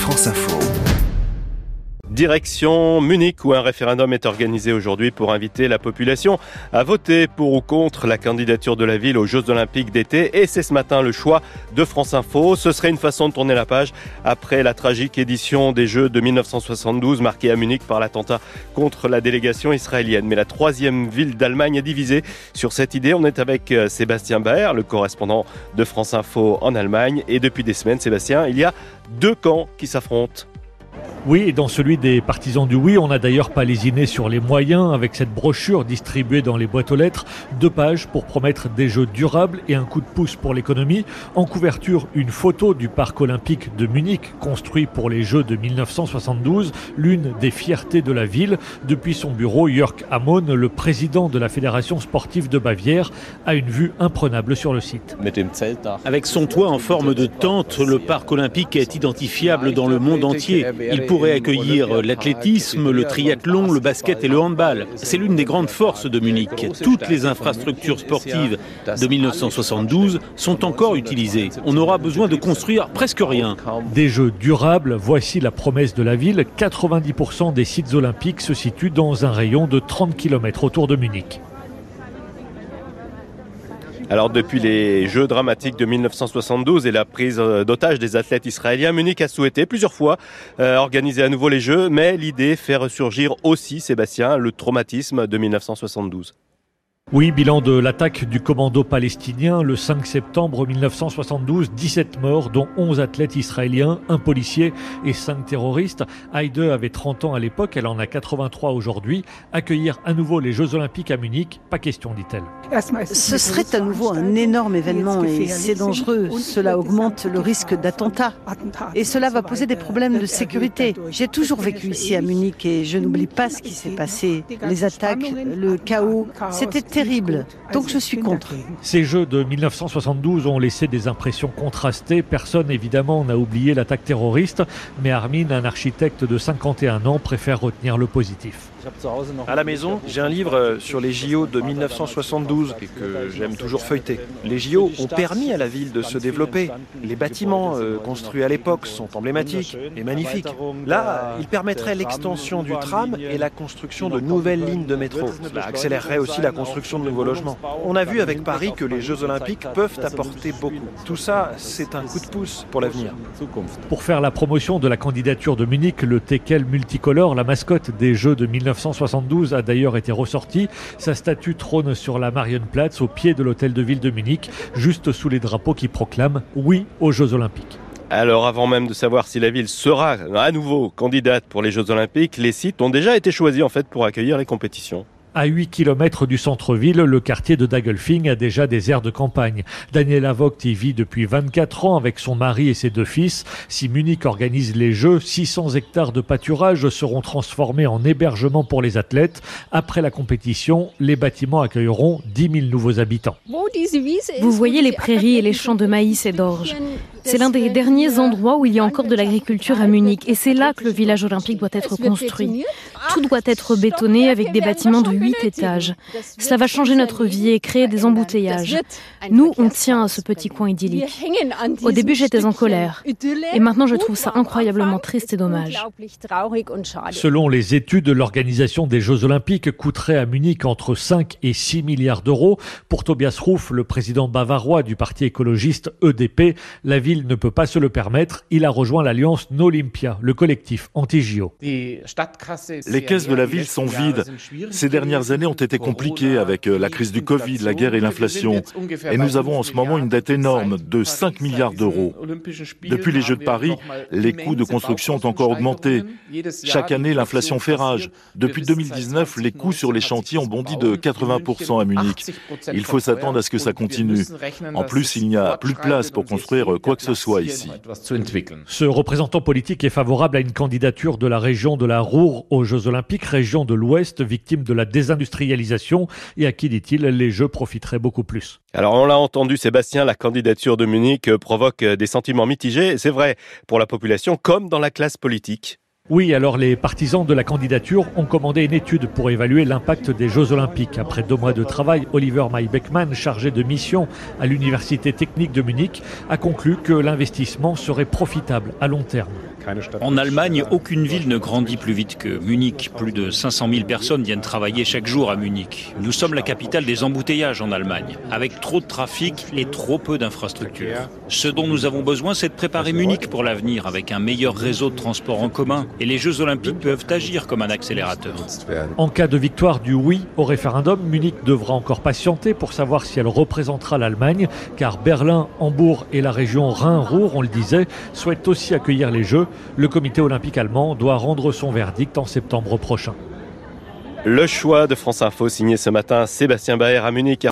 France Info. Direction Munich où un référendum est organisé aujourd'hui pour inviter la population à voter pour ou contre la candidature de la ville aux Jeux Olympiques d'été. Et c'est ce matin le choix de France Info. Ce serait une façon de tourner la page après la tragique édition des Jeux de 1972 marquée à Munich par l'attentat contre la délégation israélienne. Mais la troisième ville d'Allemagne est divisée sur cette idée. On est avec Sébastien Baer, le correspondant de France Info en Allemagne. Et depuis des semaines, Sébastien, il y a deux camps qui s'affrontent. Oui, et dans celui des partisans du oui, on a d'ailleurs pas lésiné sur les moyens avec cette brochure distribuée dans les boîtes aux lettres. 2 pages pour promettre des jeux durables et un coup de pouce pour l'économie. En couverture, une photo du parc olympique de Munich, construit pour les Jeux de 1972, l'une des fiertés de la ville. Depuis son bureau, Jörg Amon, le président de la Fédération sportive de Bavière, a une vue imprenable sur le site. Avec son toit en forme de tente, le parc olympique est identifiable dans le monde entier. Il pourrait accueillir l'athlétisme, le triathlon, le basket et le handball. C'est l'une des grandes forces de Munich. Toutes les infrastructures sportives de 1972 sont encore utilisées. On aura besoin de construire presque rien. Des jeux durables, voici la promesse de la ville. 90% des sites olympiques se situent dans un rayon de 30 km autour de Munich. Alors depuis les Jeux dramatiques de 1972 et la prise d'otage des athlètes israéliens, Munich a souhaité plusieurs fois organiser à nouveau les Jeux, mais l'idée fait ressurgir aussi, Sébastien, le traumatisme de 1972. Oui, bilan de l'attaque du commando palestinien le 5 septembre 1972, 17 morts, dont 11 athlètes israéliens, un policier et 5 terroristes. Heide avait 30 ans à l'époque, elle en a 83 aujourd'hui. Accueillir à nouveau les Jeux Olympiques à Munich, pas question, dit-elle. Ce serait à nouveau un énorme événement et c'est dangereux. Cela augmente le risque d'attentat et cela va poser des problèmes de sécurité. J'ai toujours vécu ici à Munich et je n'oublie pas ce qui s'est passé. Les attaques, le chaos, c'était terrible, donc je suis contre. Ces Jeux de 1972 ont laissé des impressions contrastées. Personne, évidemment, n'a oublié l'attaque terroriste, mais Armin, un architecte de 51 ans, préfère retenir le positif. À la maison, j'ai un livre sur les JO de 1972 et que j'aime toujours feuilleter. Les JO ont permis à la ville de se développer. Les bâtiments construits à l'époque sont emblématiques et magnifiques. Là, ils permettraient l'extension du tram et la construction de nouvelles lignes de métro. Cela accélérerait aussi la construction de nouveaux logements. On a vu avec Paris que les Jeux Olympiques peuvent apporter beaucoup. Tout ça, c'est un coup de pouce pour l'avenir. Pour faire la promotion de la candidature de Munich, le teckel multicolore, la mascotte des Jeux de 1972, a d'ailleurs été ressorti. Sa statue trône sur la Marienplatz, au pied de l'hôtel de ville de Munich, juste sous les drapeaux qui proclament « Oui aux Jeux Olympiques ». Alors avant même de savoir si la ville sera à nouveau candidate pour les Jeux Olympiques, les sites ont déjà été choisis en fait pour accueillir les compétitions. À 8 km du centre-ville, le quartier de Dagelfing a déjà des aires de campagne. Daniela Vogt y vit depuis 24 ans avec son mari et ses 2 fils. Si Munich organise les Jeux, 600 hectares de pâturage seront transformés en hébergement pour les athlètes. Après la compétition, les bâtiments accueilleront 10 000 nouveaux habitants. Vous voyez les prairies et les champs de maïs et d'orge. C'est l'un des derniers endroits où il y a encore de l'agriculture à Munich. Et c'est là que le village olympique doit être construit. Tout doit être bétonné avec des bâtiments de 8 étages. Cela va changer notre vie et créer des embouteillages. Nous, on tient à ce petit coin idyllique. Au début, j'étais en colère. Et maintenant, je trouve ça incroyablement triste et dommage. Selon les études, l'organisation des Jeux Olympiques coûterait à Munich entre 5 et 6 milliards d'euros. Pour Tobias Ruf, le président bavarois du parti écologiste EDP, la ville ne peut pas se le permettre. Il a rejoint l'alliance Nolympia, le collectif anti-JO. Les caisses de la ville sont vides. Ces dernières années ont été compliquées avec la crise du Covid, la guerre et l'inflation. Et nous avons en ce moment une dette énorme de 5 milliards d'euros. Depuis les Jeux de Paris, les coûts de construction ont encore augmenté. Chaque année, l'inflation fait rage. Depuis 2019, les coûts sur les chantiers ont bondi de 80% à Munich. Il faut s'attendre à ce que ça continue. En plus, il n'y a plus de place pour construire quoi que ce soit ici. Ce représentant politique est favorable à une candidature de la région de la Ruhr aux Jeux Olympiques, région de l'Ouest, victime de la désindustrialisation et à qui, dit-il, les Jeux profiteraient beaucoup plus. Alors on l'a entendu, Sébastien, la candidature de Munich provoque des sentiments mitigés. C'est vrai pour la population comme dans la classe politique. Oui, alors les partisans de la candidature ont commandé une étude pour évaluer l'impact des Jeux Olympiques. Après 2 mois de travail, Oliver May-Beckmann, chargé de mission à l'Université technique de Munich, a conclu que l'investissement serait profitable à long terme. En Allemagne, aucune ville ne grandit plus vite que Munich. Plus de 500 000 personnes viennent travailler chaque jour à Munich. Nous sommes la capitale des embouteillages en Allemagne, avec trop de trafic et trop peu d'infrastructures. Ce dont nous avons besoin, c'est de préparer Munich pour l'avenir, avec un meilleur réseau de transport en commun. Et les Jeux Olympiques peuvent agir comme un accélérateur. En cas de victoire du oui au référendum, Munich devra encore patienter pour savoir si elle représentera l'Allemagne, car Berlin, Hambourg et la région Rhin-Ruhr, on le disait, souhaitent aussi accueillir les Jeux. Le comité olympique allemand doit rendre son verdict en septembre prochain. Le choix de France Info signé ce matin Sébastien Baer à Munich.